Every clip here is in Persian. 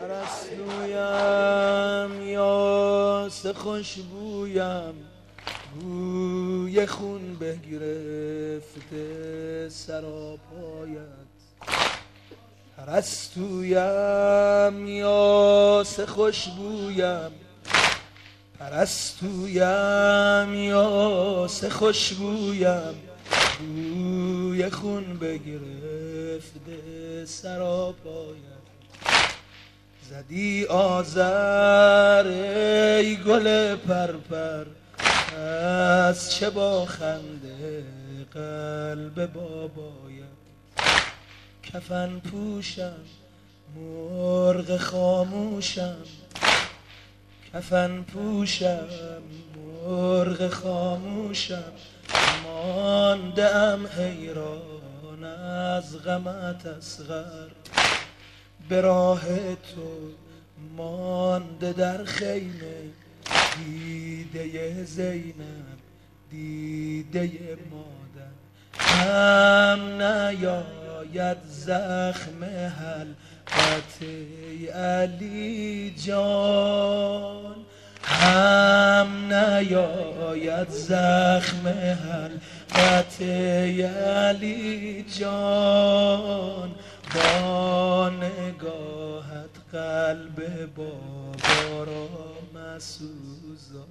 پرستویم یاس خوشبویم بوی خون به گرفته سراپایت پرستویم یاس خوشبویم پرستویم یاس خوشبویم بوی خون به گرفته سراپایت زدی آذر ای گل پرپر از چه با خنده قلب بابایت کفن پوشم مرغ خاموشم کفن پوشم مرغ خاموشم مانده ام حیران از غمت اصغر به راه تو مانده در خیمه دیده زینب دیده مادر هم نیاید زخم حلقت علی جان هم نیاید زخم حلقت علی جان با نگاهت قلب بابا را مسوزا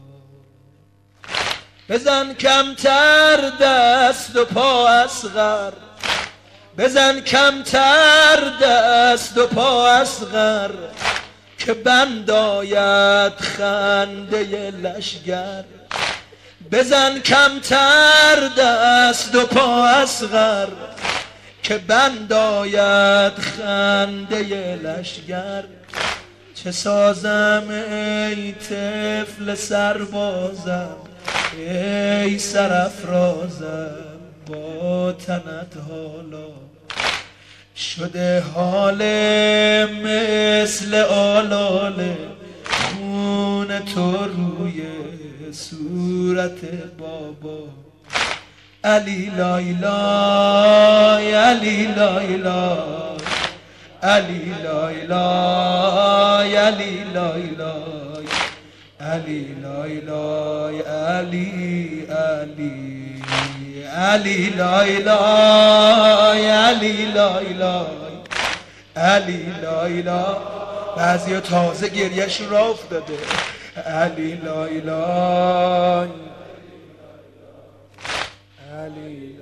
بزن کمتر دست و پا اصغر بزن کمتر دست و پا اصغر که بند آید خنده لشگر بزن کمتر دست و پا اصغر که بند آید خنده لشگر چه سازم ای طفل سربازم ای سرافرازم با تنت حالا شده حال مثل آلاله خون تو روی صورت بابا علی لایلای علی لایلای علی لایلای علی لایلای علی لایلای علی علی علی لایلای علی لایلای علی لایلای بعضی تازه گریهشون را افتاده علی لایلای علی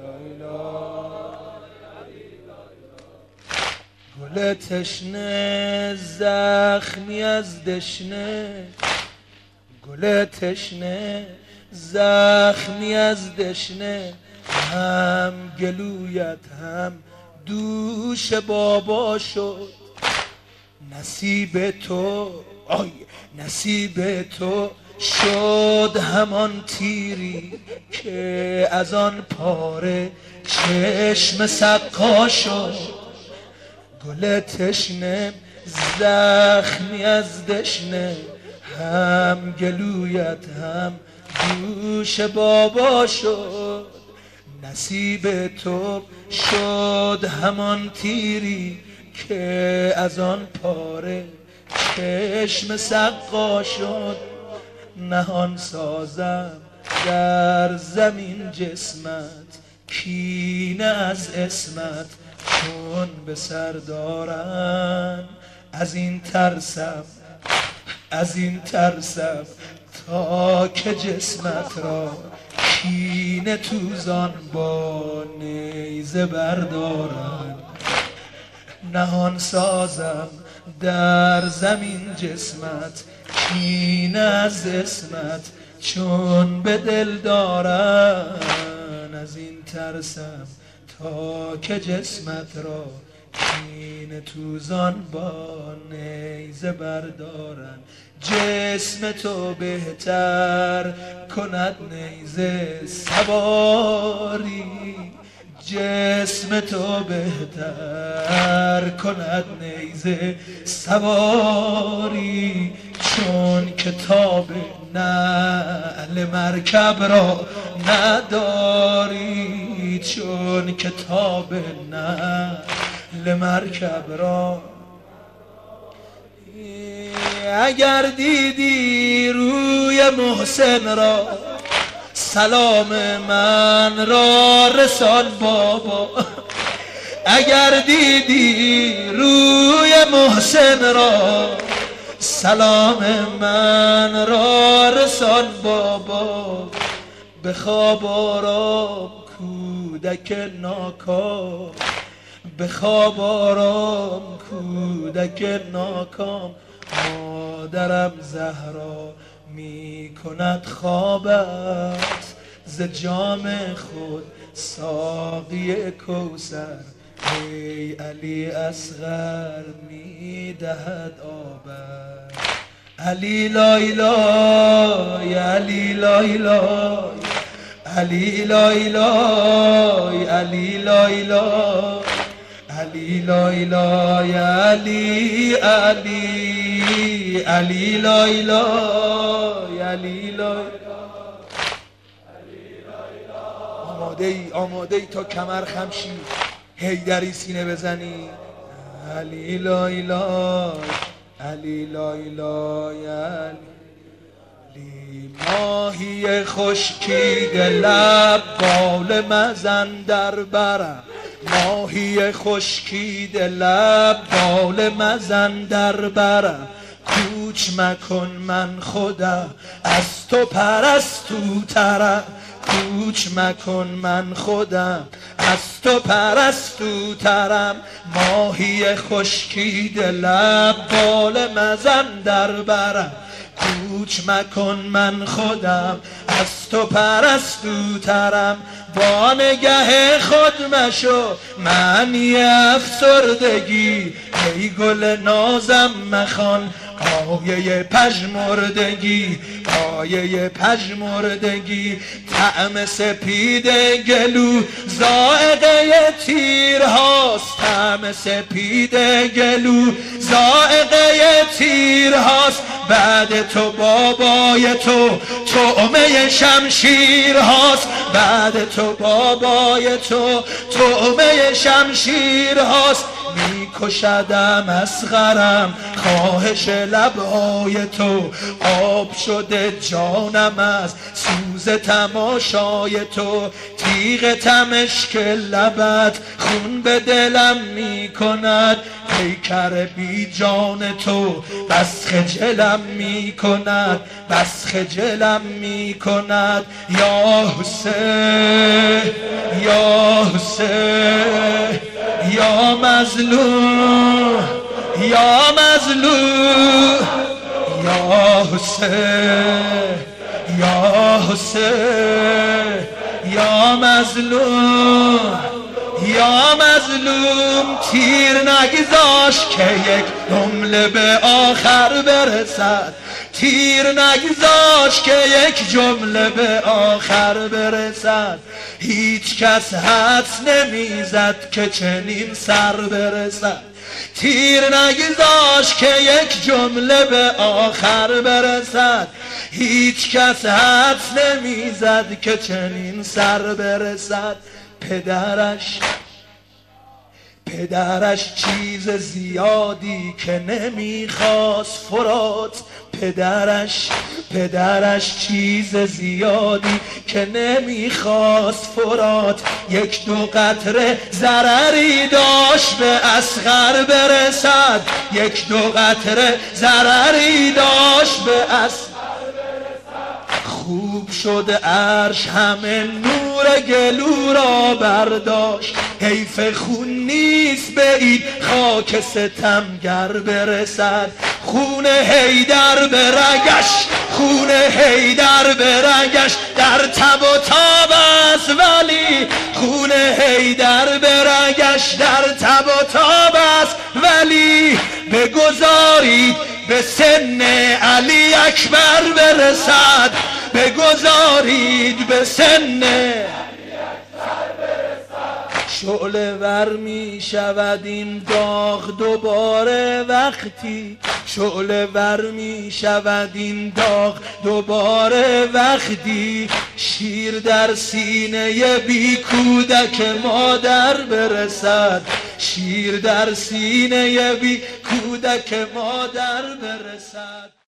گل تشنه زخمی از دشنه گل تشنه زخمی از دشنه هم گلویت هم دوش بابا شد نصیب تو آی نصیب تو شد همان تیری که از آن پاره چشم سقا شد گل تشنه زخمی از دشنه هم گلویت هم دوش بابا شد نصیب تو شد همان تیری که از آن پاره چشم سقا شد نهان سازم در زمین جسمت کینه از اسمت چون به سر دارم از این ترسم تا که جسمت را کینه توزان با نیزه بردارم نهان سازم در زمین جسمت کینه از اسمت چون به دل دارم از این ترسم تا که جسمت را کینه توزان با نیزه بردارن جسم تو بهتر کند نیزه سواری جسم تو بهتر کند نیزه سواری چون کتاب نعل مرکب را نداری چون کتاب نعل مرکب را اگر دیدی روی محسن را سلام من را رسان بابا. اگر دیدی روی محسن را سلام من را رسان بابا. به خواب آرام کودک ناکام، به خواب آرام کودک ناکام. مادرم زهرا می کند خوابت ز جام خود ساقی کوثر. ای علی اصغر می دهد آبت. علی لای لای علی لای لای علی لای لای علی لای لای علی لای لای علی علی علی لای لای علی لای. آماده ای تا کمر خم شی حیدری سینه بزنی. علی لای لای علی لای لای علی. ماهی خشکیده لب بال مزن در برم. ماهی خشکیده لب بال مزن در برم. کوچ مکن من خودم از تو پرستوترم. کوچ مکن من خودم از تو پرستوترم. ماهی خشکیده لب بال مزن در برم. کوچ مکن من خودم از تو پرستوترم. با نگه خود مشو معنی افسردگی. ای گل نازم مخوان آیه پژمردگی. آیه پژمردگی. طعم سپید گلو ذائقه تیرهاست. طعم سپید گلو ذائقه تیرهاست. بعد تو بابای تو طعمه شمشیرهاست. بعد تو بابای تو طعمه شمشیرهاست. میکشدم اصغرم خواهش لبهای تو. آب شده جانم از سوز تماشای تو. تیغ تمشک لبت خون به دلم میکند. پیکر بی جان تو بس خجلم میکند. بس خجلم میکند. یا حسین یا حسین یا مظلوم یا مظلوم یا حسین یا حسین یا مظلوم یا مظلوم. تیر نگذاش که یک جمله به آخر برسد. تیر نگذاش که یک جمله به آخر برسد. هیچ کس حدس نمیزد که چنین سر برسد. تیر نگذاش که یک جمله به آخر برسد. هیچ کس حدس نمیزد که چنین سر برسد. پدرش چیز زیادی که نمیخواست فرات. پدرش چیز زیادی که نمیخواست فرات. یک دو قطره ضرری داشت به اصغر برسد. یک دو قطره ضرری داشت به اصغر. خوب شد عرش همه نور گلو را برداشت. حیف خون نیست به این خاک ستمگر برسد. خون حیدر به رگش خون حیدر به رگش در تب و تاب است. ولی خون حیدر به رگش در تب و تاب است. ولی بگذارید به سن علی اکبر برسد. بگذارید به سن شعله ور می شود این داغ دوباره وقتی. شعله ور می شود این داغ دوباره وقتی. شیر در سینه بی کودک مادر برسد. شیر در سینه بی کودک کودک مادر برسد.